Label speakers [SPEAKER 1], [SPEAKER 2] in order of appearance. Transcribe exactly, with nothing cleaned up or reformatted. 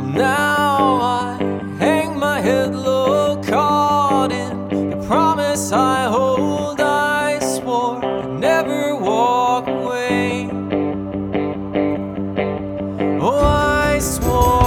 [SPEAKER 1] Now I hang my head low, caught in the promise I hold. I swore I'd never walk away. Oh, I swore